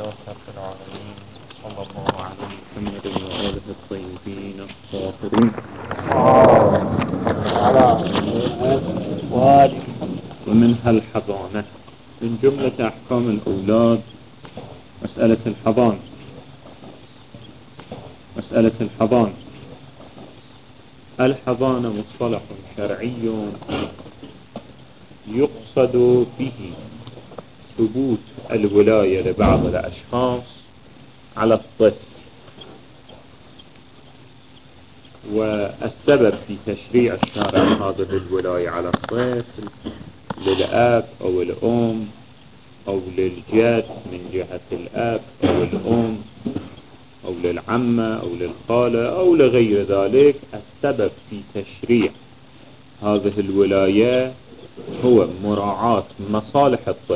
لله رب العالمين، صلى الله على محمد وآله الطيبين الطاهرين ومنها الحضانة. من جملة أحكام الأولاد مسألة الحضانة. الحضانة مصطلح شرعي يقصد به ثبوت الولاية لبعض الأشخاص على الطفل، والسبب في تشريع الشارع هذه الولاية على الطفل للأب أو الأم أو للجد من جهة الأب أو الأم أو للعمة أو للخالة أو لغير ذلك. السبب في تشريع هذه الولاية هو مراعاة مصالح الطفل.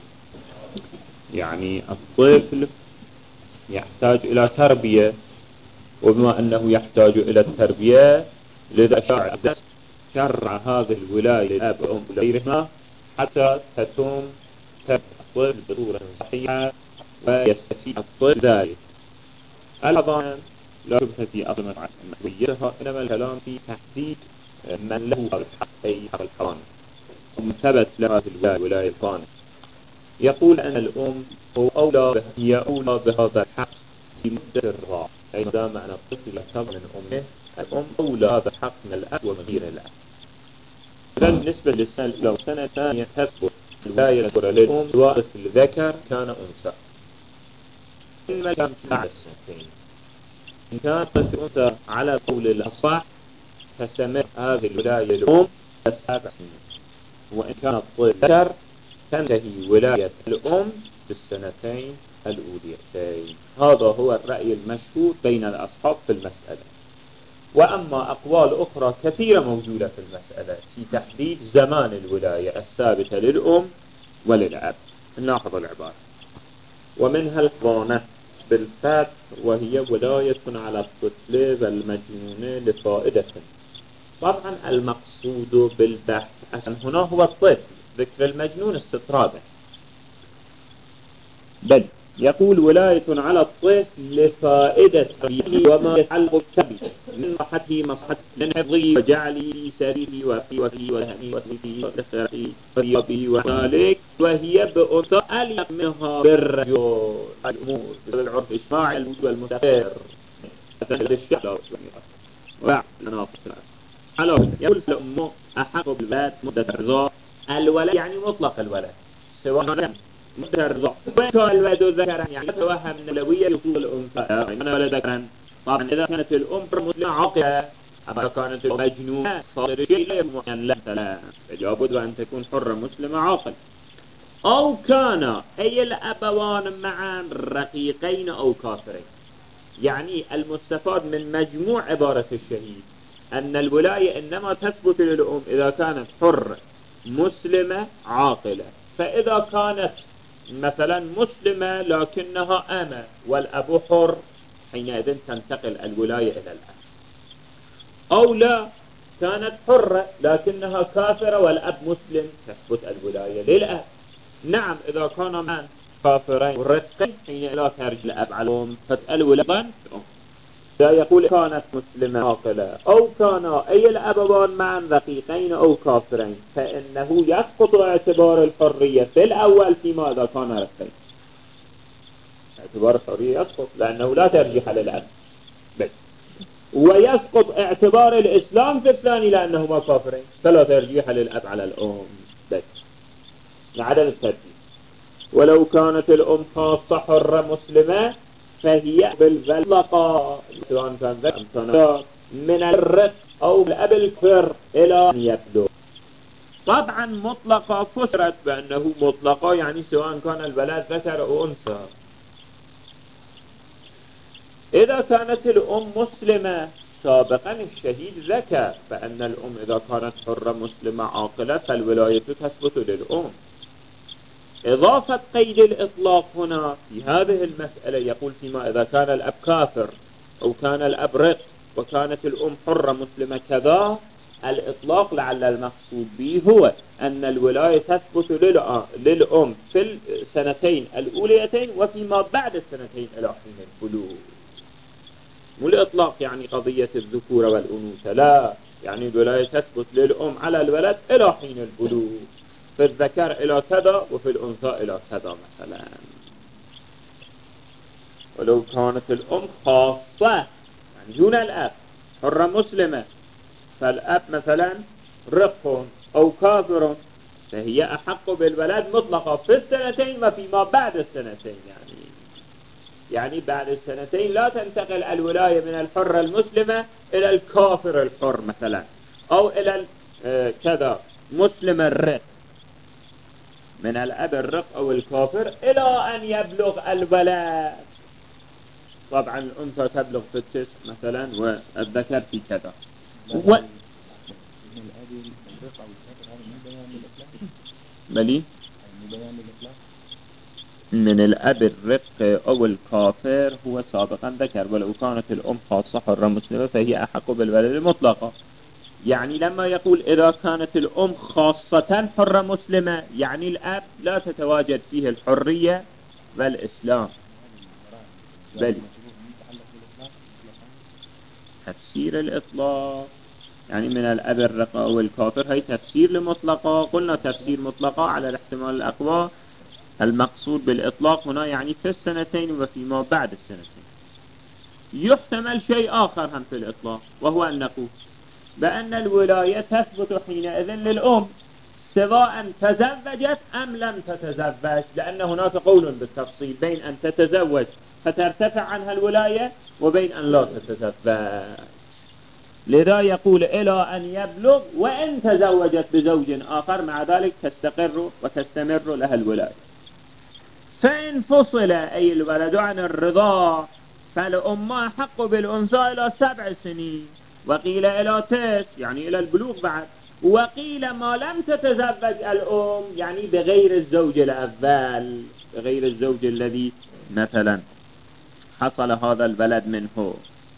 يعني الطفل يحتاج إلى تربية، وبما أنه يحتاج إلى التربية لذا شرع هذه الولاية للأب أو غيرهما حتى تتم تربية الطفل بصورة صحيحة ويستفيد الطفل ذلك. الحضانة لا شبهة في أصل مسؤوليتها، إنما الكلام في تحديد من له الحق أي حق الحضانة ومثبت له الولاية الثانية. يقول أن الأم هي أولى بهذا الحق في مدة الرضاعة، أي ما دام أن الطفل يعتبر من أمه، الأم أولى هذا الحق من الأب ومن غير الأب. بالنسبة للسنة لو سنة ثانية تثبت الولاية للأم سواء الذكر كان أنثى، إنما كان بعد السنتين. إن كان طفل أنثى على قول الأصح تستمر هذه الولاية للأم 7 سنين، وإن كان الطفل ذكر تنتهي ولاية الأم بالسنتين الأوليتين. هذا هو الرأي المشهور بين الأصحاب في المسألة. وأما أقوال أخرى كثيرة موجودة في المسألة في تحديد زمان الولاية الثابتة للأم وللأب. نلاحظ العبارة: ومنها الحضانة بالفتح، وهي ولاية على الطفل والمجنون لفائدة. طبعا المقصود بالبحث أصلا هنا هو الطفل، ذكر المجنون استطرادا. بل يقول ولاية على الطفل لفائدة وما يتعلق به من راحته مصحته من حفظه وجعله في سريره وفي وهمه وفي وخيره وثيابه وذلك، وهي بأنثى أليق منها بالرجل الأمور بالعرف الإجماعي والمتفر مثل الشعر والناقص. يقول الأم أحق بالولد مدة الرضاع. الولد يعني مطلق الولد سواء مدة الرضاع، وإن كان الولد ذكرا يعني يتوهم نلوية يطول الأنثى أنا ولد ذكرا. طبعا إذا كانت الأم مسلمة عاقلة، أما كانت المجنونة صار شيء لا يمكن لها، فلابد أن تكون حرة مسلمة عاقلة. أو كان أي الأبوان معا رقيقين أو كافرين. يعني المستفاد من مجموع عبارة الشهيد أن الولاية إنما تثبت للأم إذا كانت حرة مسلمة عاقلة. فإذا كانت مثلا مسلمة لكنها أمة والأب حر، حينئذ تنتقل الولاية إلى الأب. أو لا كانت حرة لكنها كافرة والأب مسلم، تثبت الولاية للأب. نعم إذا كان من كافرين ورقين حينئذ لا ترجع الأب على الأم، فالولاية لا يقول كانت مسلمة عاقلة أو كان أي الأبوان معا رقيقين أو كافرين، فإنه يسقط اعتبار الحرية في الأول فيما إذا كان رقيقين. اعتبار الحرية يسقط لأنه لا ترجيح للأب بس، ويسقط اعتبار الإسلام في الثاني لأنهما كافرين، فلا ترجيح للأب على الأم بس لعدم الترجيح. ولو كانت الأم خاصة حرة مسلمة فهي بالفلقة سواء كان ذكر من الرق أو الأب الكفر إلى أن يبلغ. طبعا مطلقة فسرت بأنه مطلقة يعني سواء كان الولد ذكر أو أنثى. إذا كانت الأم مسلمة سابقا الشهيد ذكر، فأن الأم إذا كانت حرة مسلمة عاقلة فالولاية تثبت للأم. إضافة قيد الإطلاق هنا في هذه المسألة يقول فيما إذا كان الأب كافر أو كان الأب رق وكانت الأم حرة مسلمة كذا، الإطلاق لعل المقصود به هو أن الولاية تثبت للأم في السنتين الأوليتين وفيما بعد السنتين إلى حين البلوغ. مو الإطلاق يعني قضية الذكورة والأنوثة، لا، يعني الولاية تثبت للأم على الولد إلى حين البلوغ، في الذكر إلى كذا وفي الأنثى إلى كذا مثلا. ولو كانت الأم خاصة يعني دون الأب حرة مسلمة، فالأب مثلا رق أو كافر، فهي أحق بالولد مطلقة في السنتين وفيما بعد السنتين. يعني بعد السنتين لا تنتقل الولاية من الحرة المسلمة إلى الكافر الحر مثلا، أو إلى كذا مسلم الرق، من الأب الرق أو الكافر إلى أن يبلغ الولد. طبعا الأنثى تبلغ في التسع مثلا والذكر في كذا. بلي من الأب الرق أو الكافر هو سابقا ذكر، ولو كانت الأم خاصة حرة مسلمة فهي أحق بالولد المطلقة. يعني لما يقول إذا كانت الأم خاصة حرة مسلمة، يعني الأب لا تتواجد فيه الحرية والإسلام. بل تفسير الإطلاق يعني من الأب الرق أو الكافر هي تفسير لمطلقة. قلنا تفسير مطلقة على الاحتمال الأقوى. المقصود بالإطلاق هنا يعني في السنتين وفيما بعد السنتين. يحتمل شيء آخر هم في الإطلاق، وهو أن نقول بأن الولاية تثبت حينئذ للأم سواء تزوجت أم لم تتزوج، لأن هناك قول بالتفصيل بين أن تتزوج فترتفع عنها الولاية وبين أن لا تتزوج. لذا يقول إلى أن يبلغ، وإن تزوجت بزوج آخر مع ذلك تستقر وتستمر لها الولاية. فإن فصل أي الولد عن الرضاع فالأم أحق بالأنثى إلى 7 سنين، وقيل إلى 9 يعني إلى البلوغ بعد، وقيل ما لم تتزوج الأم يعني بغير الزوج الأول، بغير الزوج الذي مثلا حصل هذا الولد منه.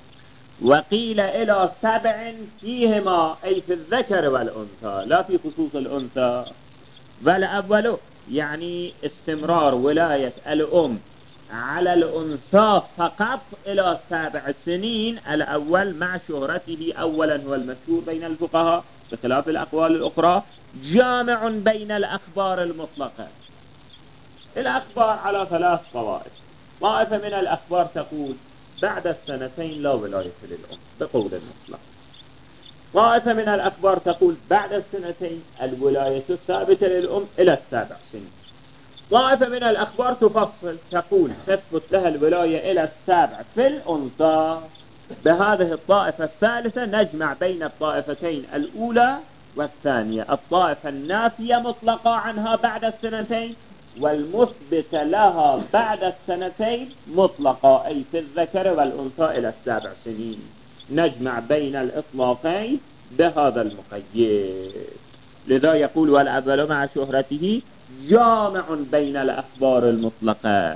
وقيل إلى 7 فيهما أي في الذكر والأنثى لا في خصوص الأنثى. والأول يعني استمرار ولاية الأم على الأنثى فقط إلى 7 سنين، الأول مع شهرته أولا هو المشهور بين الفقهاء بخلاف الأقوال الأخرى، جامع بين الأخبار المطلقة. الأخبار على 3 طوائف. طائفة من الأخبار تقول بعد السنتين لا ولاية للأم بقول المطلق. طائفة من الأخبار تقول بعد السنتين الولاية الثابتة للأم إلى 7 سنين. طائفة من الأخبار تفصل تقول تثبت لها الولاية إلى 7 في الأنثى. بهذه الطائفة الثالثة نجمع بين الطائفتين الأولى والثانية، الطائفة النافية مطلقة عنها بعد السنتين، والمثبت لها بعد السنتين مطلقة أي في الذكر والأنثى إلى 7 سنين. نجمع بين الإطلاقين بهذا المقيد. لذا يقول والأول مع شهرته جامع بين الأخبار المطلقة.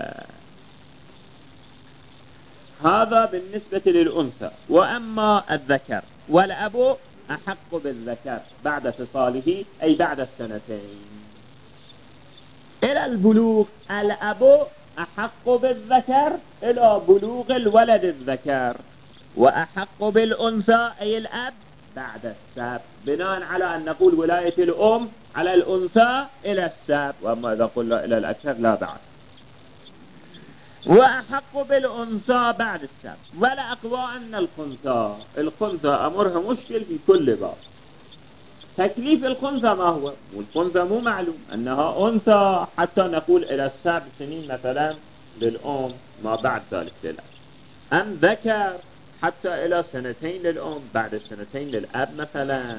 هذا بالنسبة للأنثى. وأما الذكر والأب أحق بالذكر بعد فصاله أي بعد السنتين إلى البلوغ. الأب أحق بالذكر إلى بلوغ الولد الذكر، وأحق بالأنثى أي الأب بعد الساب، بناء على أن نقول ولاية الأم على الأنثى إلى الساب، وأما إذا قلنا إلى الأكثر لا بعد. وأحق بالأنثى بعد الساب. ولا أقوى أن الخنثى أمرها مشكل في كل باب. تكليف الخنثى ما هو؟ والخنثى مو معلوم أنها أنثى حتى نقول إلى 7 سنين مثلا للأم ما بعد ذلك للأب، أم ذكر حتى إلى 2 للأم بعد 2 للأب مثلا.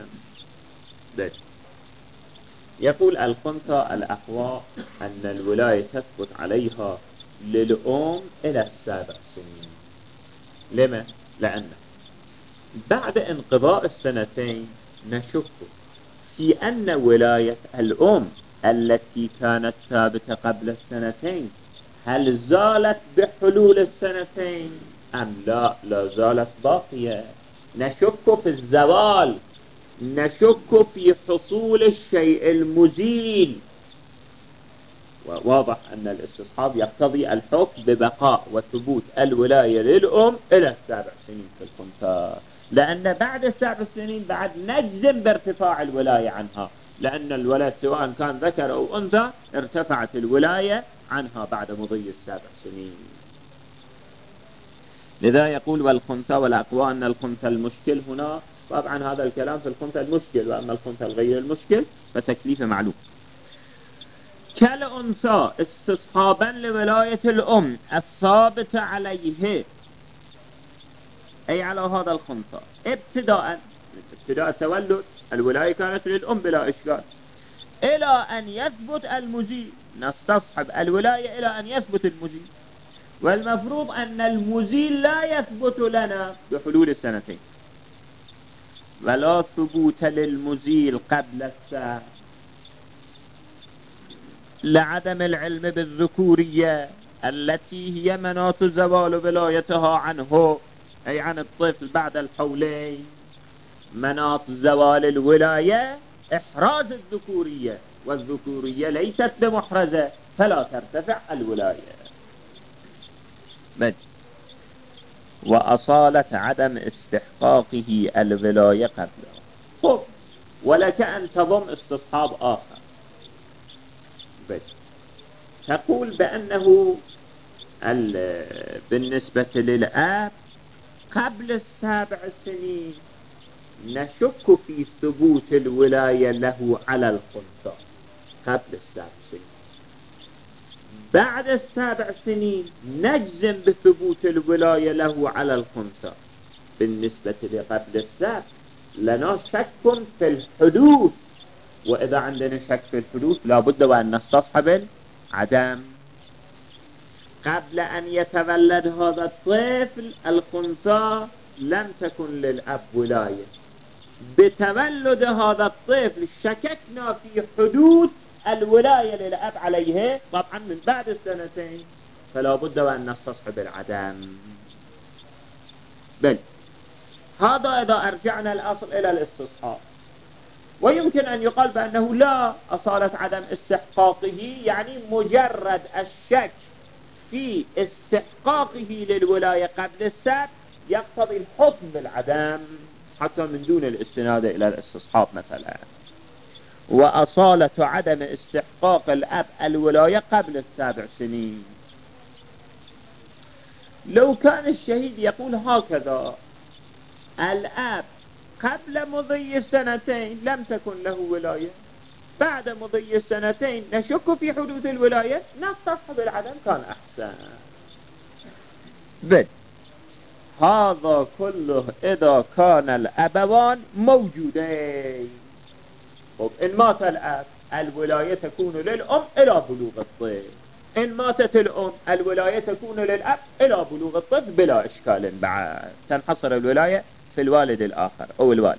يقول الخنثى الأقوى أن الولاية تثبت عليها للأم إلى 7 سنين. لما؟ لأن بعد انقضاء 2 نشك في أن ولاية الأم التي كانت ثابتة قبل 2 هل زالت بحلول 2 أم لا زالت باقية. نشك في الزوال نشك في حصول الشيء المزيل. وواضح أن الاستصحاب يقتضي الحكم ببقاء وثبوت الولاية للأم إلى 7 سنين في الخنثى، لأن بعد 7 سنين بعد نجزم بارتفاع الولاية عنها، لأن الولد سواء كان ذكر أو أنثى ارتفعت الولاية عنها بعد مضي 7 سنين. لذا يقول والخنثى والأقوى أن الخنثى المشكل هنا، طبعا هذا الكلام في الخنثى المشكل، وأما الخنثى الغير المشكل فتكليفه معلوم. كالأنثى استصحابا لولاية الأم الثابتة عليه، أي على هذا الخنثى ابتداء تولد الولاية كانت للأم بلا إشكال، إلى أن يثبت المزيل، نستصحب الولاية إلى أن يثبت المزيل، والمفروض أن المزيل لا يثبت لنا بحلول 2 سنين، ولا ثبوت للمزيل قبل 7 لعدم العلم بالذكورية التي هي مناط زوال ولايتها عنه، أي عن الطفل بعد الحولين. مناط زوال الولاية إحراز الذكورية، والذكورية ليست بمحرزة فلا ترتفع الولاية. وأصالة عدم استحقاقه الولاية قبله. خب، ولك أن تضم استصحاب آخر، تقول بأنه بالنسبة للآب قبل 7 سنين نشك في ثبوت الولاية له على الخنثى قبل 7 سنين، بعد 7 سنين نجزم بثبوت الولاية له على الخنثى. بالنسبة لقبل 7 لنا شك في الحدوث، وإذا عندنا شك في الحدوث لابد وأن نستصحب العدم. قبل أن يتولد هذا الطفل الخنثى لم تكن للأب ولاية، بتولد هذا الطفل شككنا في حدوث الولاية للأب عليه طبعا من بعد 2 سنين، فلا بد وأن نستصحب العدم. بل هذا إذا أرجعنا الأصل إلى الاستصحاب. ويمكن أن يقال بأنه لا أصالة عدم استحقاقه، يعني مجرد الشك في استحقاقه للولاية قبل 7 يقتضي الحكم بالعدم حتى من دون الاستناد إلى الاستصحاب مثلا. وأصالة عدم استحقاق الأب الولاية قبل 7 سنين. لو كان الشهيد يقول هكذا: الأب قبل مضي 2 لم تكن له ولاية، بعد مضي 2 نشك في حدوث الولاية، نستصحب العدم، كان أحسن. هذا كله إذا كان الأبوان موجودين. إن مات الأب الولاية تكون للأم إلى بلوغ الطفل، إن ماتت الأم الولاية تكون للأب إلى بلوغ الطفل بلا إشكال، بعد تنحصر الولاية في الوالد الآخر أو الوالد.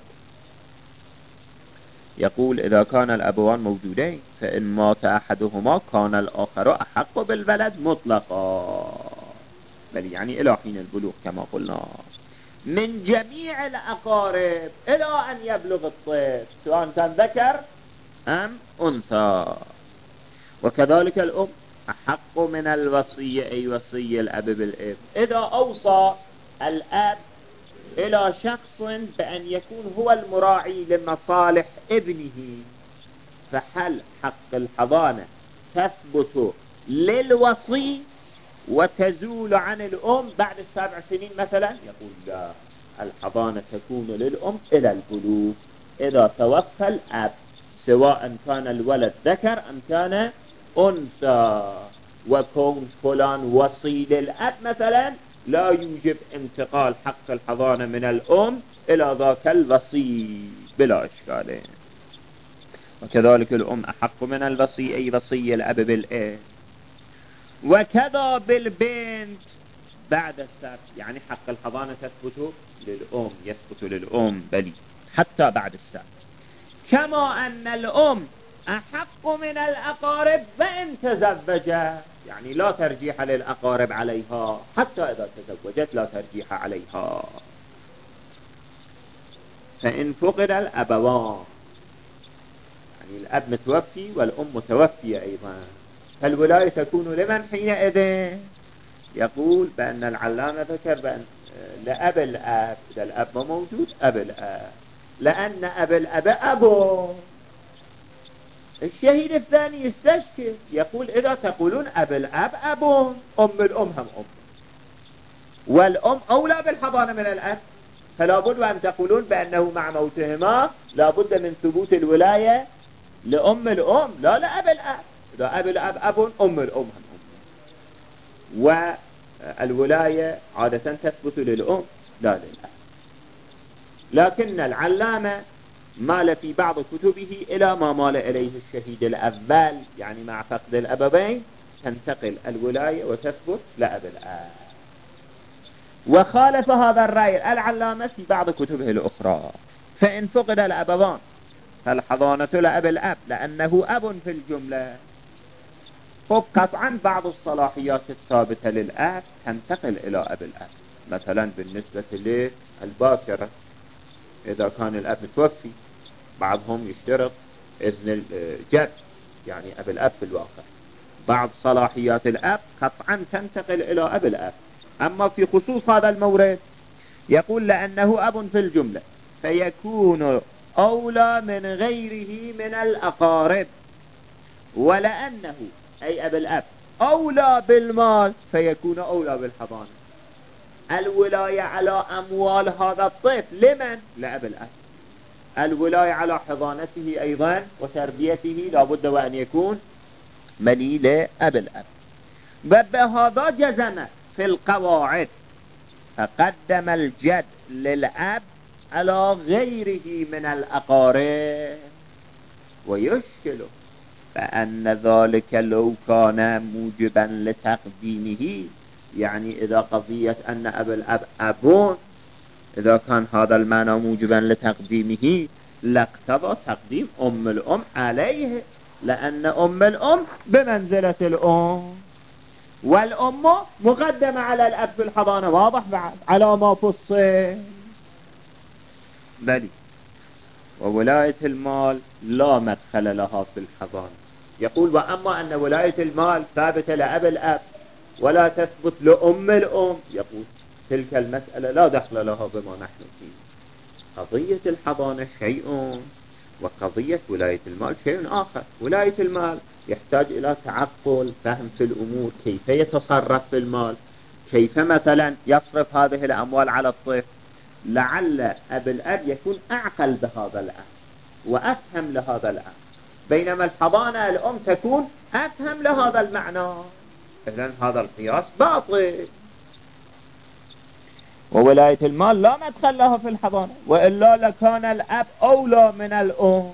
يقول إذا كان الأبوان موجودين فإن مات أحدهما كان الآخر أحق بالولد مطلقا، بل يعني إلى حين البلوغ كما قلنا، من جميع الأقارب إلى أن يبلغ الطفل سواء كان ذكر أم أنثى. وكذلك الأم أحق من الوصية، أي وصي الأب بالابن. إذا أوصى الأب إلى شخص بأن يكون هو المراعي لمصالح ابنه، فهل حق الحضانة تثبت للوصي وتزول عن الأم بعد 7 سنين مثلا؟ يقول لا، الحضانة تكون للأم إلى البلوغ إذا توفى الأب، سواء كان الولد ذكر أم كان أنثى. وكون فلان وصي للأب مثلا لا يوجب انتقال حق الحضانة من الأم إلى ذاك الوصي بلا إشكال. وكذلك الأم أحق من الوصي، أي وصي الأب بالابن. وكذا بالبنت بعد 7، يعني حق الحضانة تثبت للأم، يثبت للأم بلي حتى بعد 7. كما أن الأم أحق من الأقارب وإن تزوجت، يعني لا ترجيح للأقارب عليها، حتى إذا تزوجت لا ترجيح عليها. فإن فقد الأبوان، يعني الأب متوفي والأم متوفية أيضا، فالولاية تكون لمن حينئذ؟ يقول بأن العلامة ذكر بأن لأب الأب، إذا الأب ما موجود أب الأب، لأن أب الأب أبو. الشهيد الثاني يستشكل، يقول إذا تقولون أب الأب أبو، أم الأم هم أم، والأم أولى بالحضانة من الأب، فلا بد أن تقولون بأنه مع موتهما لا بد من ثبوت الولاية لأم الأم لا لأب الأب. إذا أب الأب أب، أم الأم هم أم، والولاية عادة تثبت للأم لا للأب. لكن العلامة مال في بعض كتبه إلى ما مال إليه الشهيد الأول، يعني مع فقد الأبوين تنتقل الولاية وتثبت لأب الأب. وخالف هذا الرأي العلامة في بعض كتبه الأخرى. فإن فقد الأبوان فالحضانة لأب الأب لأنه أب في الجملة. قطعا بعض الصلاحيات الثابتة للأب تنتقل إلى أب الأب، مثلا بالنسبة للباكرة إذا كان الأب متوفي، بعضهم يشترط إذن الجد يعني أب الأب في الواقع. بعض صلاحيات الأب قطعا تنتقل إلى أب الأب. أما في خصوص هذا المورد يقول لأنه أب في الجملة فيكون أولى من غيره من الأقارب، ولأنه أي أب الأب أولى بالمال فيكون أولى بالحضانة. الولاية على أموال هذا الطفل لمن؟ لأب الأب. الولاية على حضانته أيضا وتربيته لابد وأن يكون ملي لأب الأب. وبهذا جزم في القواعد فقدم الجد للأب على غيره من الأقارب. ويشكل فأن ذلك لو كان موجبا لتقديمه، يعني إذا قضية أن أب الأب أبون، إذا كان هذا المعنى موجبا لتقديمه لاقتضى تقديم أم الأم عليه، لأن أم الأم بمنزلة الأم، والأم مقدمة على الأب في الحضانة. واضح بعد على ما فصل؟ بلي. وولاية المال لا مدخل لها في الحضانة. يقول وأما أن ولاية المال ثابتة لأب الأب ولا تثبت لأم الأم، يقول تلك المسألة لا دخل لها بما نحن فيه. قضية الحضانة شيء وقضية ولاية المال شيء آخر. ولاية المال يحتاج إلى تعقل، فهم في الأمور، كيف يتصرف في المال، كيف مثلا يصرف هذه الأموال على الطفل. لعل أب الأب يكون أعقل بهذا الأمر وأفهم لهذا الأمر، بينما الحضانة الأم تكون أفهم لهذا المعنى. إذن هذا القياس باطل. وولاية المال لا مدخل لها في الحضانة، وإلا لكان الأب أولى من الأم.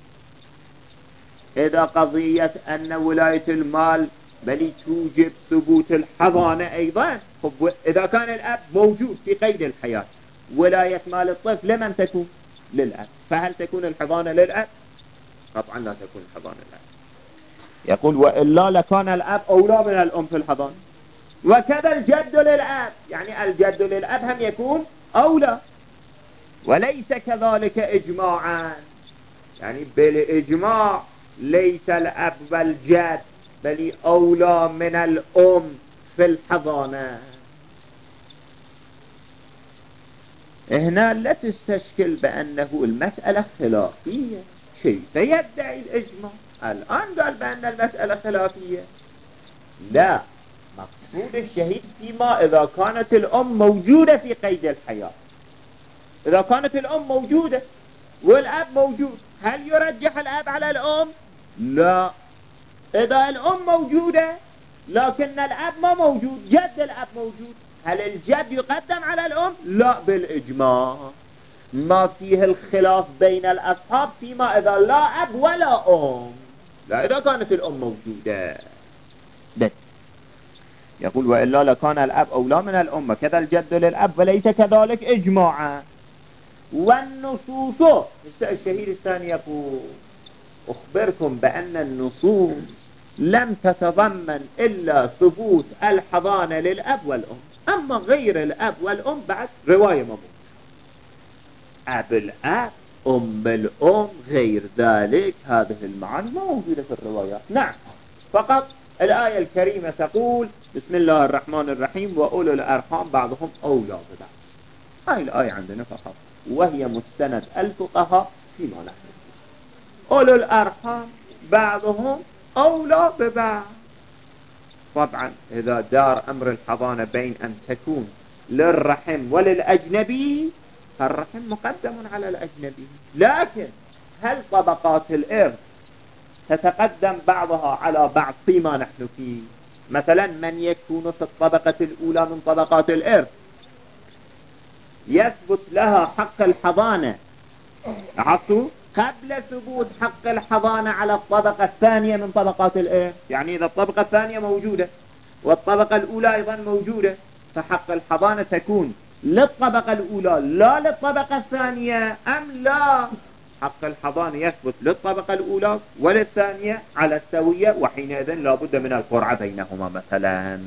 إذا قضية أن ولاية المال بل توجب ثبوت الحضانة أيضا، إذا كان الأب موجود في قيد الحياة ولاية مال الطفل لمن تكون؟ للأب. فهل تكون الحضانة للأب؟ قطعا لا تكون الحضانة للأب. يقول وإلا لكان الأب أولى من الأم في الحضانة. وكذا الجد للأب، يعني الجد للأب هم يكون أولى، وليس كذلك إجماعا، يعني بالإجماع ليس الأب والجد بل أولى من الأم في الحضانة. هنا لا تستشكل بأنه المسألة خلافية. كيف يدعي الإجماع؟ الآن قال بأن المسألة خلافية. لا، مقصود الشهيد فيما إذا كانت الأم موجودة في قيد الحياة. إذا كانت الأم موجودة والأب موجود، هل يرجح الأب على الأم؟ لا. إذا الأم موجودة لكن الأب ما موجود، جد الأب موجود، هل الجد يقدم على الأم؟ لا، بالإجماع. ما فيه الخلاف بين الأصحاب فيما إذا لا أب ولا أم، لا إذا كانت الأم موجودة. يقول وإلا لكان الأب أولى من الأم كذا الجد للأب وليس كذلك إجماعا. والنصوص، الشهيد الثاني يقول أخبركم بأن النصوص لم تتضمن إلا ثبوت الحضانة للأب والأم، أما غير الأب والأم بعد رواية مضبوط. أب الأب، أم الأم، غير ذلك، هذه المعاني ما موجودة في الروايات. نعم، فقط الآية الكريمة تقول بسم الله الرحمن الرحيم وأولو الأرحام بعضهم أولى ببعض. هاي الآية عندنا فقط، وهي مستند الفقهاء فيما نحن فيه. أولو الأرحام بعضهم أولى ببعض. طبعا إذا دار أمر الحضانة بين أن تكون للرحم وللأجنبي، فالرحم مقدم على الأجنبي. لكن هل طبقات الإرث تتقدم بعضها على بعض فيما نحن فيه؟ مثلا من يكون في الطبقة الأولى من طبقات الإرث يثبت لها حق الحضانة عطوا قبل ثبوت حق الحضانة على الطبقة الثانية من طبقات الإرث. يعني إذا الطبقة الثانية موجودة والطبقة الأولى أيضا موجودة، فحق الحضانة تكون للطبقة الأولى لا للطبقة الثانية، أم لا؟ حق الحضانة يثبت للطبقة الأولى وللثانية على السوية، وحينئذ لا بد من القرعة بينهما مثلا.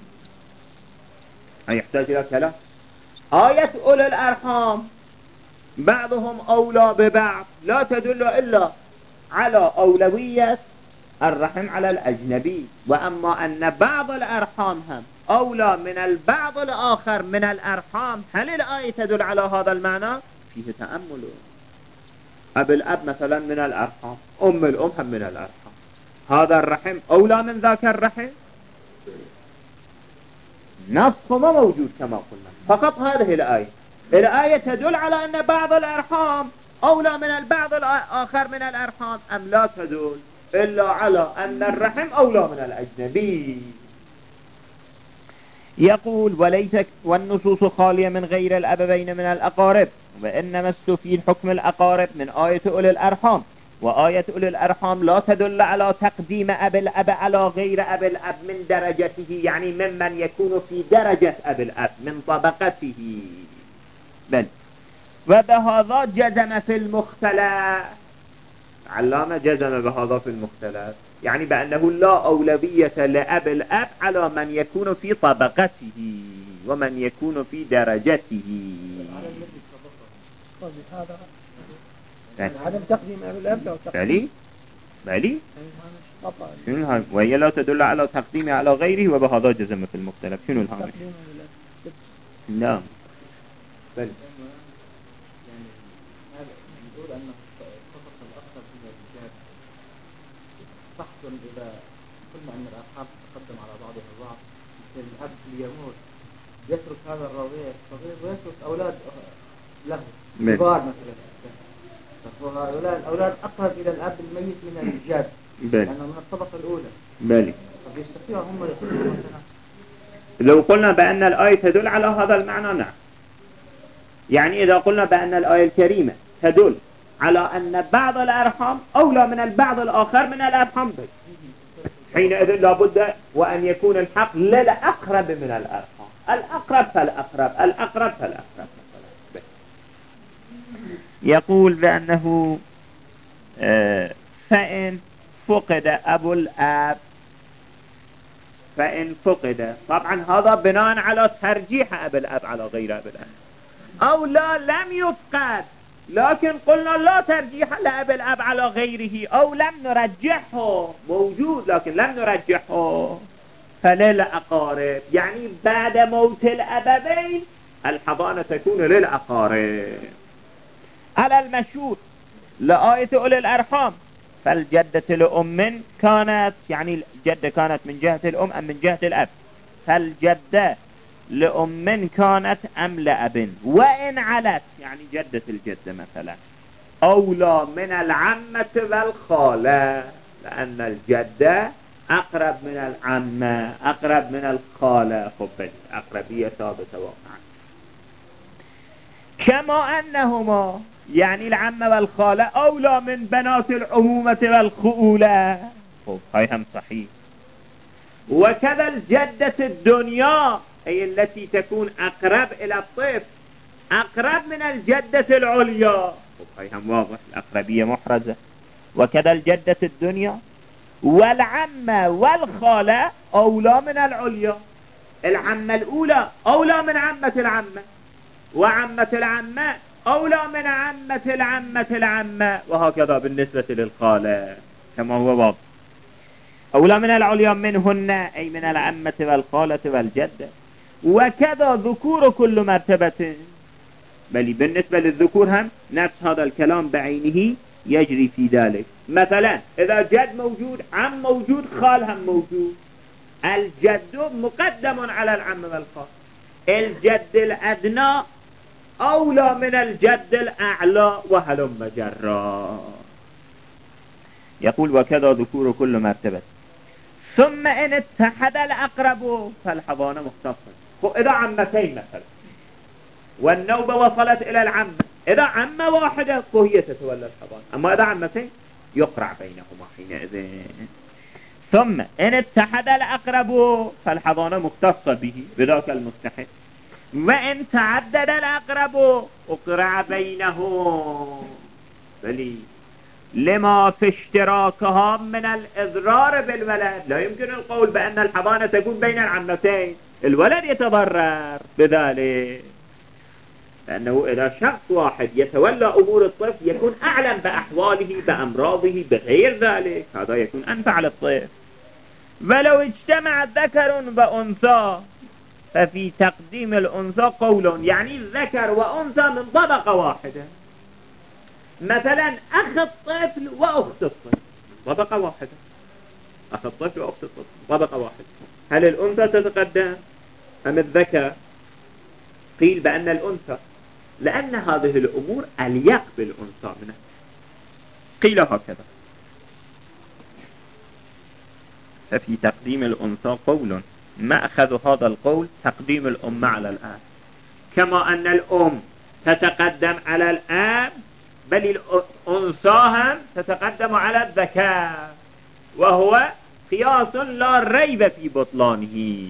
يحتاج إلى كلام. آية أولي الأرحام بعضهم أولى ببعض لا تدل إلا على أولوية الرحم على الأجنبي، وأما أن بعض الأرحام هم أولى من البعض الآخر من الأرحام، هل الآية تدل على هذا المعنى؟ فيه تأمل. أب الأب مثلا من الأرحام، أم الأم هم من الأرحام، هذا الرحم أولى من ذاك الرحم؟ نص ما موجود كما قلنا، فقط هذه الآية. الآية تدل على أن بعض الأرحام أولى من البعض الآخر من الأرحام، أم لا تدل إلا على أن الرحم أولى من الأجنبي؟ يقول وليس والنصوص خالية من غير الأبوين من الأقارب، وإنما استفيد حكم الأقارب من آية أولي الأرحام، وآية أولي الأرحام لا تدل على تقديم أب الأب على غير أب الأب من درجته، يعني ممن يكون في درجة أب الأب من طبقته. بل وبهذا جزم في المختلف، علامة جزم بهذا في المختلف، يعني بأنه لا أولوية لأب الأب على من يكون في طبقته ومن يكون في درجته. عدم تقديم أب الأب لو تقديم بلي وهي لا تدل على تقديمه على غيره، وبهذا جزم في المختلف. شنو الهامش؟ نعم بل يعني هذا نقول أن الطبقة الأكثر من الرجال تحصل إذا قلنا أن الأرحام تقدم على بعضها البعض، مثل الأب ليموت يترك هذا الرضيع الصغير ويترك أولاد له كبار مثلا، فهؤلاء الأولاد أقرب إلى الأب الميت من الجد لأنه من الطبقة الأولى. بلي فبيستطيعوا هم يخرجوا مثلا. لو قلنا بأن الآية تدل على هذا المعنى نعم، يعني إذا قلنا بأن الآية الكريمة تدل على أن بعض الأرحام أولى من البعض الآخر من الأرحام، حينئذ لابد وأن يكون الحق للأقرب من الأرحام، الأقرب فالأقرب، الأقرب فالأقرب. يقول بأنه فإن فقد أبو الأب، فإن فقد، طبعا هذا بناء على ترجيح أبو الأب على غير أبو الأب، أو لا لم يفقد، لكن قلنا لا ترجيح لأبو الأب على غيره، أو لم نرجحه، موجود لكن لم نرجحه، فللأقارب، يعني بعد موت الأبوين الحضانة تكون للأقارب. على المشهور لآية أولي الأرحام، فالجدة لأم كانت، يعني الجدة كانت من جهة الأم أم من جهة الأب، فالجدة لأم كانت أم لأب، وإن علت، يعني جدة الجدة مثلا، أولى من العمة والخالة، لأن الجدة أقرب من العمة، أقرب من الخالة، خب أقربية ثابتة واقعا. كما أنهما، يعني العمة والخالة، أولى من بنات العمومة والخؤولة، خب هاي هم صحيح. وكذا الجدة الدنيا، أي التي تكون أقرب إلى الطفل، أقرب من الجدة العليا، هاي هم واضح، الأقربية محرزة. وكذا الجدة الدنيا والعمة والخالة أولى من العليا، العمة الأولى أولى من عمة العمة، وعمة العمة أولى من عمة العمة، وهكذا بالنسبة للخالة كما هو واضح. أولى من العليا منهن أي من العمة والخالة والجدة، وكذا ذكور كل مرتبة، بل بالنسبة للذكور هم نفس هذا الكلام بعينه يجري في ذلك. مثلا إذا جد موجود، عم موجود، خال هم موجود، الجد مقدم على العم والخال، الجد الأدنى أولى من الجد الأعلى، وهلم جرا. يقول وكذا ذكور كل مرتبة. ثم إن اتحد الأقرب فالحضانة مختصة. إذا عمتين مثلا والنوبة وصلت إلى العم، إذا عمة واحدة فهي تتولى الحضانة، أما إذا عمتين يقرع بينهما حينئذ. ثم إن اتحد الأقرب فالحضانة مختصة به بذاك المستحق، وإن تعدد الأقرب أقرع بينهم، بلي لما في اشتراكها من الإضرار بالولد. لا يمكن القول بأن الحضانة تكون بين العمتين، الولد يتضرر بذلك، لأنه إذا شخص واحد يتولى أمور الطفل يكون أعلم بأحواله بأمراضه بغير ذلك، هذا يكون أنفع للطفل. ولو اجتمع ذكر وأنثى ففي تقديم الأنثى قول، يعني ذكر وأنثى من طبقة واحدة، مثلا أخ الطفل وأخت الطفل طبقة واحدة، أخ الطفل وأخت الطفل طبقة واحدة، هل الأنثى تتقدم أم الذكر؟ قيل بأن الأنثى، لأن هذه الأمور أليق بالأنثى منها. قيل هكذا. ففي تقديم الأنثى قول، ما أخذ هذا القول تقديم الأم على الآب، كما أن الأم تتقدم على الآب، بل الأنثى هم تتقدم على الذكر، وهو قياس لا ريب في بطلانه.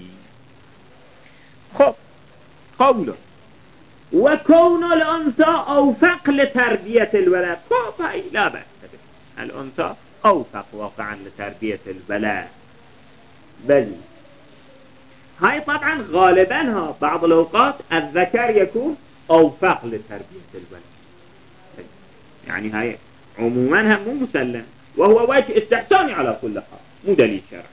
خب قوله وكون الأنثى أوفق لتربية الولد، خب هاي لا بأس، الأنثى أوفق واقعا لتربية الولد، بل هاي طبعا غالبا بعض الأوقات الذكر يكون أوفق لتربية الولد، يعني هاي عموما هم مو مسلم، وهو وجه استحساني على كل حال مو دليل شرعي.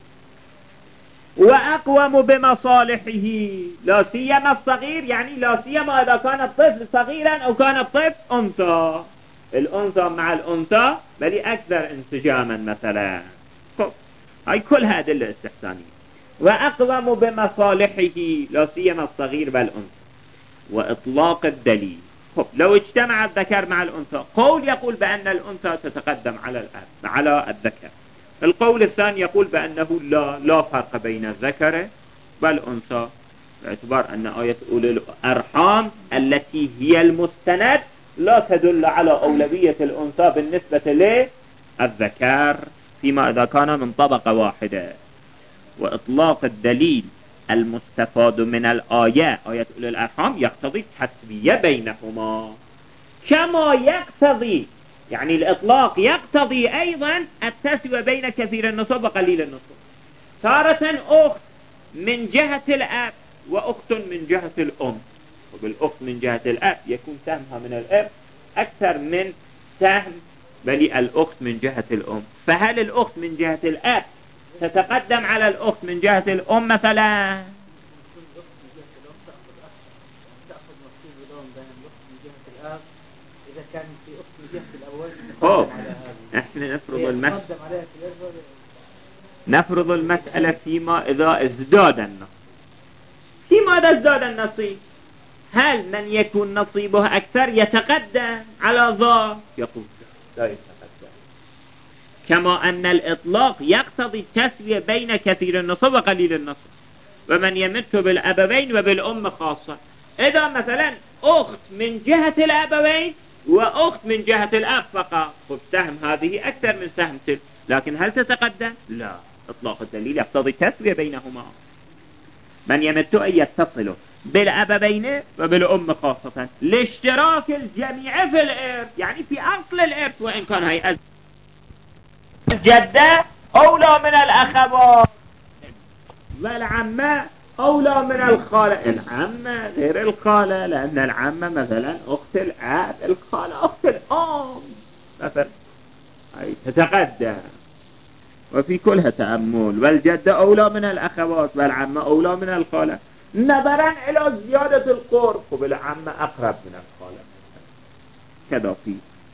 وأقوم بمصالحه لا سيما الصغير، يعني لا سيما إذا كان الطفل صغيرا أو كان الطفل أنثى، الأنثى مع الأنثى بل أكثر انسجاما مثلا. هاي كلها أدلة استحسانية. وأقوم بمصالحه لا سيما الصغير والأنثى. وإطلاق الدليل، لو اجتمع الذكر مع الأنثى، قول يقول بأن الأنثى تتقدم على الأب على الذكر، القول الثاني يقول بأنه لا فرق بين الذكر والأنثى، باعتبار أن آية أولي الأرحام التي هي المستند لا تدل على أولوية الأنثى بالنسبة للذكر فيما إذا كان من طبقة واحدة. وإطلاق الدليل المستفاد من الآية آية أولي الأرحام يقتضي التسوية بينهما، كما يقتضي، يعني الإطلاق يقتضي أيضا التسوية بين كثير النصب وقليل النصب. تارة أخت من جهة الأب وأخت من جهة الأم، وبالأخت من جهة الأب يكون سهمها من الأب أكثر من سهم بل الأخت من جهة الأم. فهل الأخت من جهة الأب تتقدم على الأخت من جهة الأم مثلا؟ إذا كان في أخت من جهة الأول احنا نفرض المسألة فيما إذا ازداد النصيب. فيما إذا ازداد النصيب، هل من يكون نصيبه أكثر يتقدم على ذا؟ يقول لا يتقدم، كما أن الإطلاق يقتضي التسوية بين كثير النصب وقليل النصب، ومن يمت بالأبوين وبالأم خاصة. إذا مثلا أخت من جهة الأبوين وأخت من جهة الأب فقط، سهم هذه أكثر من سهم تلك، لكن هل تتقدم؟ لا، إطلاق الدليل يقتضي التسوية بينهما. من يمت أن يتصلوا بالأبوين وبالأم خاصة لاشتراك الجميع في الإرث، يعني في أصل الإرث، وإن كان هي الجدة أولى من الأخوات والعمة أولى من الخالة. العمة غير الخالة، لأن العمة مثلا أخت الأب، الخالة أخت الأم مثلا، أي تتقدم، وفي كلها تأمل. والجدة أولى من الأخوات، والعمة أولى من الخالة نظرا إلى زيادة القرب، وبالعمة أقرب من الخالة كذا. فيه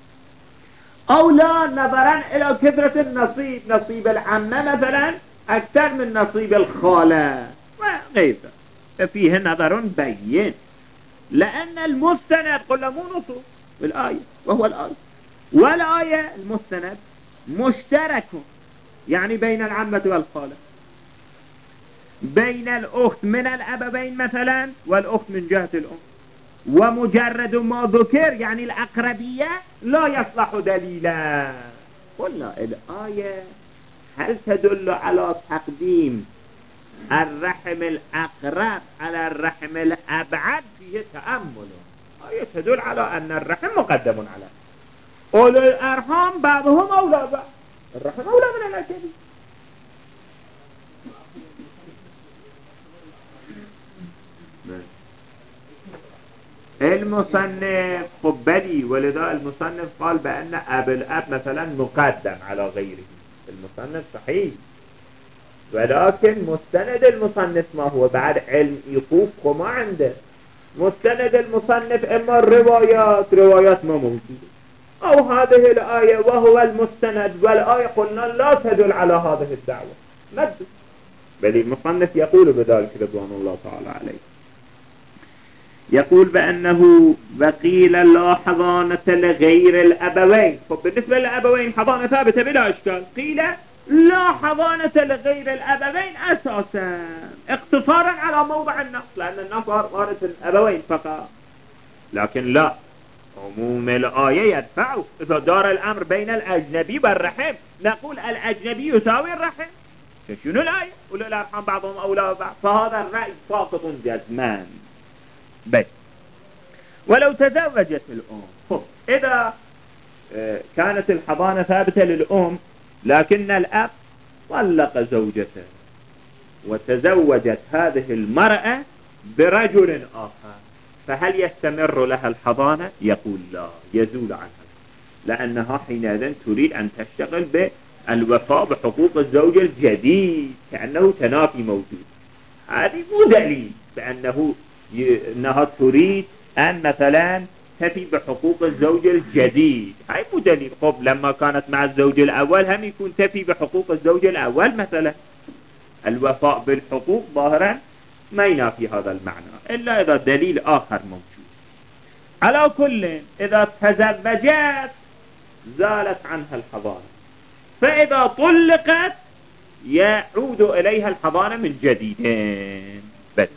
أولى نظرا إلى كثرة النصيب، نصيب العمة مثلا أكثر من نصيب الخالة وغيره، ففيه نظر بين. لأن المستند قلنا مو نصوص بالآية، وهو الآية، والآية المستند مشترك، يعني بين العمة والخالة، بين الأخت من الأبوين مثلا والأخت من جهة الأم، ومجرد ما ذكر يعني الأقربية لا يصلح دليلا. قلنا الآية هل تدل على تقديم الرحم الأقرب على الرحم الأبعد؟ فيه تأمل. آية تدل على أن الرحم مقدم على أولو الأرحام، بعضهم أولى بعض، الرحم أولى من الأجنبي. المصنف قبلي، ولذا المصنف قال بأن أب الأب مثلا مقدم على غيره. المصنف صحيح، ولكن مستند المصنف ما هو؟ بعد علم يقوف وما عنده مستند المصنف، إما روايات ما موجودة، أو هذه الآية وهو المستند، والآية قلنا لا تدل على هذه الدعوة مدد، بل المصنف يقول بذلك رضوان الله تعالى عليه، يقول بأنه وقيل لا حضانة لغير الأبوين. بالنسبة للأبوين حضانة ثابتة بلا إشكال، قيل لا حضانة لغير الأبوين أساسا اقتصارا على موضع النص، لأن النص وارد الأبوين فقط. لكن لا، عموم الآية يدفعه. إذا دار الأمر بين الأجنبي والرحم نقول الأجنبي يساوي الرحم، شنو الآية؟ أولو الأرحام بعضهم أولى بعض، فهذا الرأي ساقط جزمان. بس ولو تزوجت الأم، إذا كانت الحضانة ثابتة للأم لكن الأب طلق زوجته وتزوجت هذه المرأة برجل آخر، فهل يستمر لها الحضانة؟ يقول لا، يزول عنها، لأنها حينئذ تريد أن تشتغل بالوفاء بحقوق الزوج الجديد، كأنه تنافي موجود. هذه مو دليل بأنها تريد أن مثلا تفي بحقوق الزوج الجديد، هاي مو دليل. خب لما كانت مع الزوج الأول هم يكون تفي بحقوق الزوج الأول مثلا. الوفاء بالحقوق ظاهرا ما ينافي هذا المعنى إلا إذا دليل آخر موجود. على كل إذا تزوجت زالت عنها الحضانة، فإذا طلقت يعود إليها الحضانة من جديد. بس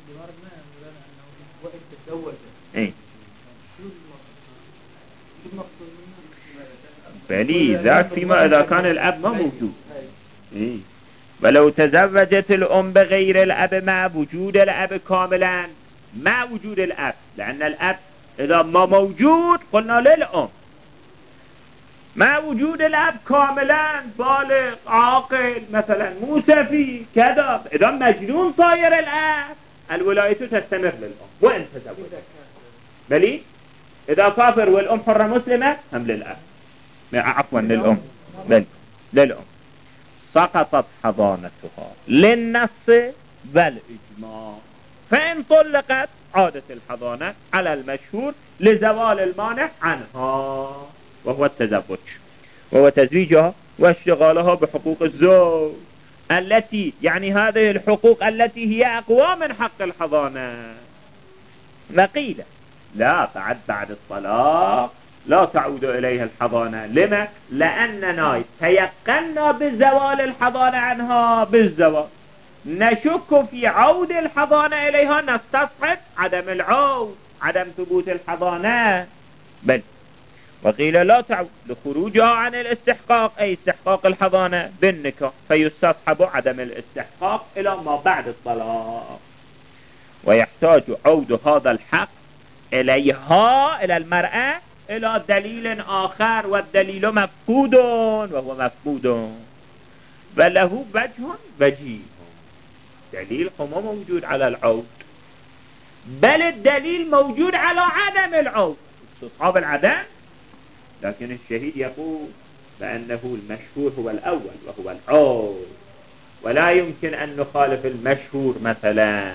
فلي ذاك فيما إذا كان الأب ما موجود. ولو تزوجت الأم بغير الأب مع وجود الأب كاملا، مع وجود الأب، لأن الأب إذا ما موجود قلنا للأم، مع وجود الأب كاملا بالغ عاقل مثلا مو سفيه كذا، إذا مجنون صاير الأب الولاية تستمر للأم وإن تزوجت. بلي إذا كافر والأم حرة مسلمة هم للأب، عفوا للأم، بل للأم. سقطت حضانتها للنص والإجماع، فإن طلقت عادت الحضانة على المشهور لزوال المانع عنها، وهو التزوج، وهو تزويجها واشتغالها بحقوق الزوج، التي يعني هذه الحقوق التي هي أقوى من حق الحضانة. وقيل لا، بعد الطلاق لا تعود إليها الحضانة. لما؟ لأننا تيقنا بزوال الحضانة عنها بالزوال، نشك في عود الحضانة إليها، نستصحب عدم العود، عدم ثبوت الحضانة. بل وقيل لا تعود لخروجها عن الاستحقاق، أي استحقاق الحضانة بالنكاح، فيستصحب عدم الاستحقاق إلى ما بعد الطلاق، ويحتاج عود هذا الحق إليها إلى المرأة إلى دليل آخر، والدليل مفقود وهو مفقود، وله وجه وجيه. دليل مو موجود على العود، بل الدليل موجود على عدم العود، استصحاب العدم. لكن الشهيد يقول بأنه المشهور هو الأول وهو العود، ولا يمكن أن نخالف المشهور مثلا،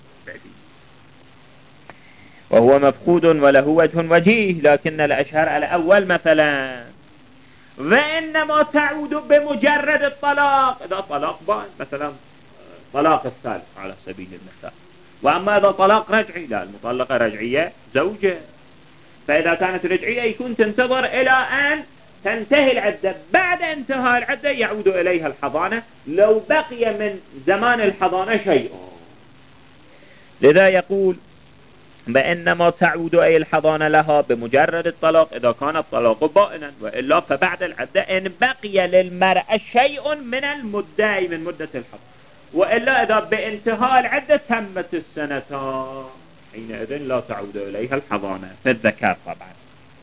وهو مفقود وله وجه وجيه، لكن الأشهر الأول مثلا. وإنما تعود بمجرد الطلاق، إذا طلاق بان مثلا طلاق الثالث على سبيل المثال. وأما إذا طلاق رجعي، لا، المطلقة رجعية زوجة، فإذا كانت رجعية يكون تنتظر إلى أن تنتهي العدة، بعد انتهاء العدة يعود إليها الحضانة لو بقي من زمان الحضانة شيء. لذا يقول بإنما تعود أي الحضانة لها بمجرد الطلاق إذا كان الطلاق بائنا، وإلا فبعد العدة إن بقي للمرأة شيء من المدعي من مدة الحضانة، وإلا إذا بانتهاء العدة تمت السنتان حينئذ لا تعود إليها الحضانة في الذكر طبعا.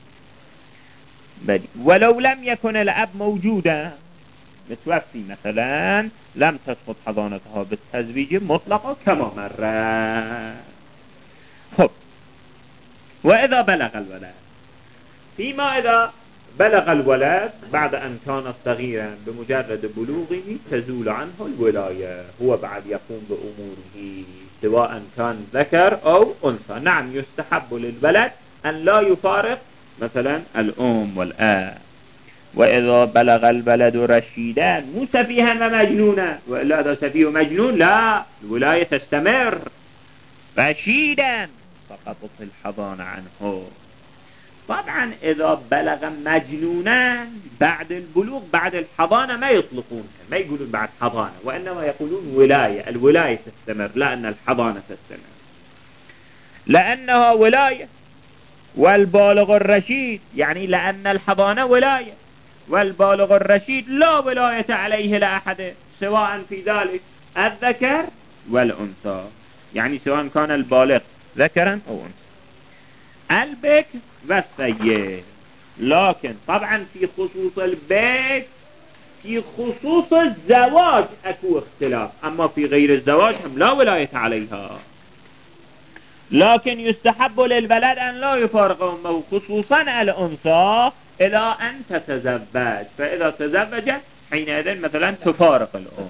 ولو لم يكن الأب موجودا متوفي مثلا لم تسقط حضانتها بالتزويج مطلقا كما مر. خب، وإذا بلغ الولد، فيما إذا بلغ الولد بعد أن كان صغيرا بمجرد بلوغه تزول عنه الولاية، هو بعد يقوم بأموره سواء كان ذكر أو أنثى. نعم، يستحب للولد أن لا يفارق مثلا الأم والآب. وإذا بلغ الولد رشيدا، مو سفيها ومجنونا، وإلا إذا سفيه ومجنون لا، الولاية تستمر. رشيدا سقطت الحضانة عنه. طبعا إذا بلغ مجنونا بعد البلوغ بعد الحضانة ما يطلقون، ما يقولون بعد حضانة، وإنما يقولون ولاية، الولاية تستمر، لا أن الحضانة تستمر، لأنها ولاية. والبالغ الرشيد يعني لأن الحضانة ولاية، والبالغ الرشيد لا ولاية عليه لأحد سواء في ذلك الذكر والأنثى، يعني سواء كان البالغ ذكرا أو أنثى، البكر والثيب. لكن طبعا في خصوص البكر في خصوص الزواج أكو اختلاف، أما في غير الزواج هم لا ولاية عليها. لكن يستحب للبلد أن لا يفارق أمه خصوصا الأنثى إلى أن تتزوج، فإذا تزوجت حينئذ مثلا تفارق الأم.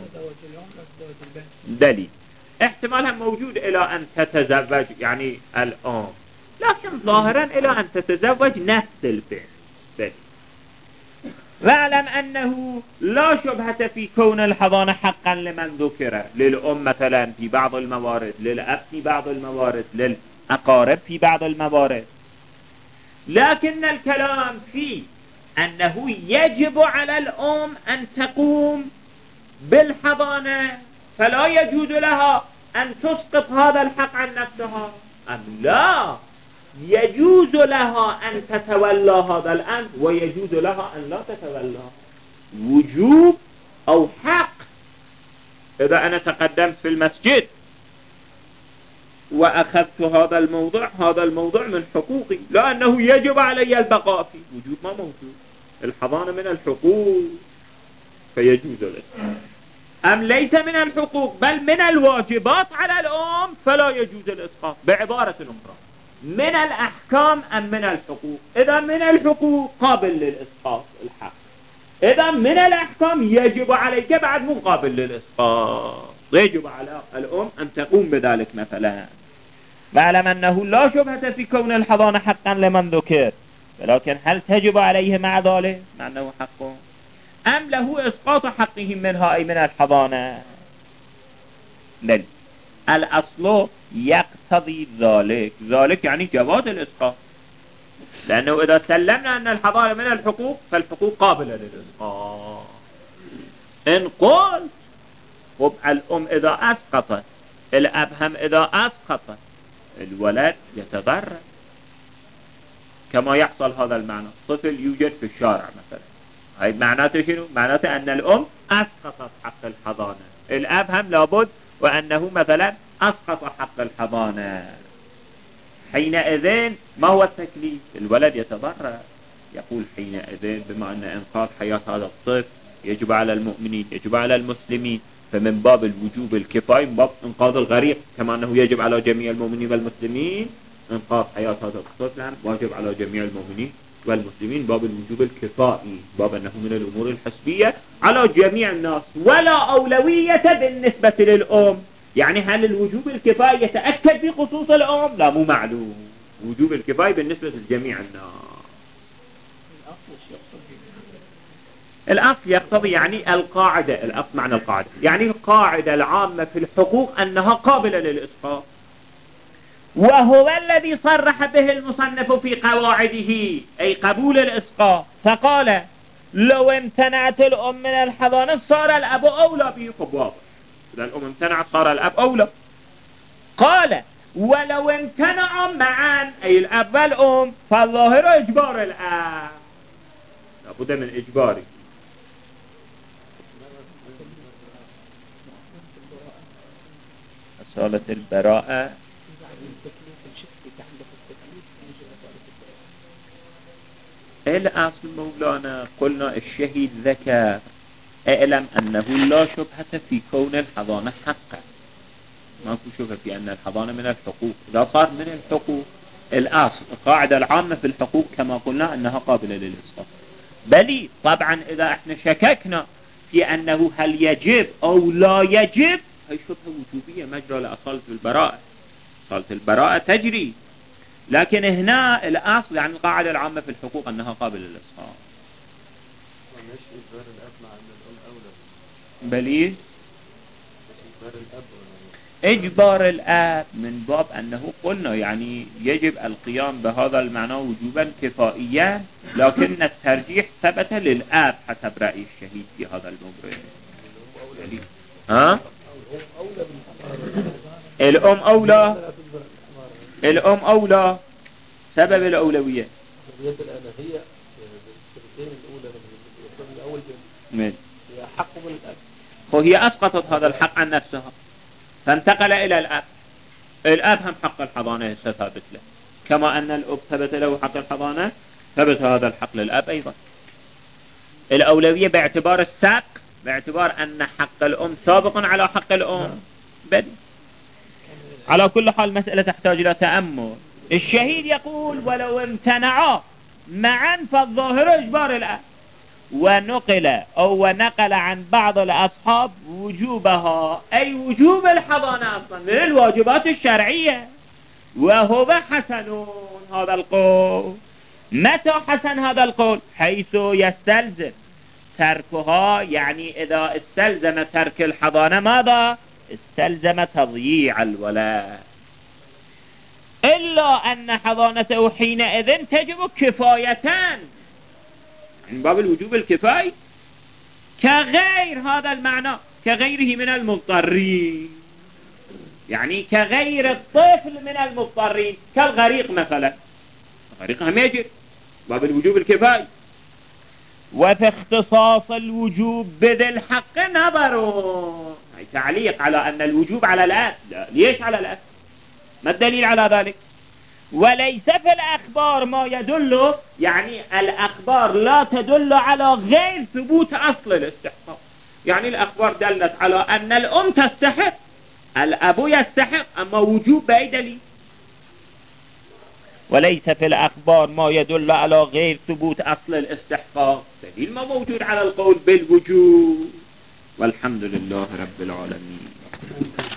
دليل احتمالها موجود إلى أن تتزوج يعني الأم، لكن ظاهرا إلى أن تتزوج نفس البنت. واعلم أنه لا شبهة في كون الحضانة حقا لمن ذكر، للأم مثلا في بعض الموارد، للأب في بعض الموارد، للأقارب في بعض الموارد، لكن الكلام فيه أنه يجب على الأم أن تقوم بالحضانة، فلا يجوز لها أن تسقط هذا الحق عن نفسها، أم لا يجوز لها أن تتولى هذا الأمر ويجوز لها أن لا تتولى. وجوب أو حق. إذا أنا تقدمت في المسجد وأخذت هذا الموضوع من حقوقي، لأنه يجب علي البقاء فيه، وجوب ما موجود. الحضانة من الحقوق فيجوز له، أم ليس من الحقوق بل من الواجبات على الأم فلا يجوز الإسقاط. بعبارة أخرى، من الأحكام أم من الحقوق؟ إذا من الحقوق قابل للإسقاط الحق، إذا من الأحكام يجب عليك بعد مو قابل للإسقاط، يجب على الأم أن تقوم بذلك مثلا. واعلم أنه لا شبهة في كون الحضانة حقا لمن ذكر، ولكن هل تجب عليه مع ذلك مع أنه حقه، أم له إسقاط حقهم منها أي من الحضانة؟ لا، الأصل يقتضي ذلك يعني جواز الإسقاط، لأنه إذا سلمنا أن الحضانة من الحقوق فالحقوق قابلة للإسقاط. إن قلت خب الأم إذا أسقطت، الأب هم إذا أسقطت، الولد يتضرر، كما يحصل هذا المعنى. طفل يوجد في الشارع مثلا، هاي معناته شنو؟ معناته أن الأم أسقطت حق الحضانة، الأب هم لابد وأنه مثلا أسقط حق الحضانة. حينئذ ما هو التكليف؟ الولد يتضرر. يقول حينئذ بما أن إنقاذ حياة هذا الطفل يجب على المؤمنين، يجب على المسلمين فمن باب الوجوب الكفاية من باب إنقاذ الغريق، كما أنه يجب على جميع المؤمنين والمسلمين إنقاذ حياة هذا الطفل، واجب على جميع المؤمنين والمسلمين باب الوجوب الكفائي، باب أنه من الأمور الحسبية على جميع الناس ولا أولوية بالنسبة للأم. يعني هل الوجوب الكفائي يتأكد في خصوص الأم؟ لا، مو معلوم. وجوب الكفاية بالنسبة لجميع الناس. الأصل يقتضي يعني القاعدة، الأصل معنى القاعدة يعني القاعدة العامة في الحقوق أنها قابلة للإسقاط، وهو الذي صرح به المصنف في قواعده أي قبول الإسقاط، فقال لو امتنعت الأم من الحضانة صار الأب أولى به. واضح، إذا الأم امتنعت صار الأب أولى. قال ولو امتنعوا معا أي الأب والأم فالظاهر إجبار الأب، لابد من إجباره. أصالة البراءة الأصل مولانا قلنا الشهيد ذكر اعلم أنه لا شبهة في كون الحضانة حقا، ماكو شبهة في أن الحضانة من الحقوق. إذا صار من الحقوق الأصل القاعدة العامة في الحقوق كما قلنا أنها قابلة للإسقاط. بل طبعا إذا احنا شككنا في أنه هل يجب أو لا يجب، هي شبهة وجوبية مجرى لأصالة البراءة، أصالة البراءة تجري. لكن هنا الأصل يعني القاعدة العامة في الحقوق أنها قابلة للإسقاط. بل إجبار الأب من باب أنه قلنا يعني يجب القيام بهذا المعنى وجوبا كفائيا، لكن الترجيح ثبت للأب حسب رأي الشهيد في هذا الموضوع. الأم أولى، الأم أولى. سبب الأولوية الأنهية السبتين الأولى من هي حق من الأب، وهي أسقطت هذا الحق عن نفسها فانتقل إلى الأب. الأب هم حق الحضانة ثابت له، كما أن الأب ثبت له حق الحضانة ثبت هذا الحق للأب أيضا. الأولوية باعتبار الساق، باعتبار أن حق الأم سابق على حق الأم. بدي على كل حال مسألة تحتاج إلى تأمل. الشهيد يقول ولو امتنعا معا فالظاهر إجبار الأب، ونقل عن بعض الأصحاب وجوبها أي وجوب الحضانة أصلا من الواجبات الشرعية، وهو حسن هذا القول. متى حسن هذا القول؟ حيث يستلزم تركها، يعني إذا استلزم ترك الحضانة ماذا؟ استلزم تضييع الولاء، إلا أن حضانته حينئذ تجب كفايتان من باب الوجوب الكفاية، كغير هذا المعنى، كغيره من المضطرين، يعني كغير الطفل من المضطرين، كالغريق مثلا، الغريق هم يجب باب الوجوب الكفاية. وفي اختصاص الوجوب بذي الحق نظروا، أي تعليق على أن الوجوب على الأب. لا، ليش على الأب؟ ما الدليل على ذلك؟ وليس في الأخبار ما يدل، يعني الأخبار لا تدل على غير ثبوت أصل الاستحقاق. يعني الأخبار دلت على أن الأم تستحق، الأب يستحق، أما وجوب بأي دليل؟ وليس في الأخبار ما يدل على غير ثبوت أصل الاستحقاق، دليل ما موجود على القول بالوجوب. والحمد لله رب العالمين.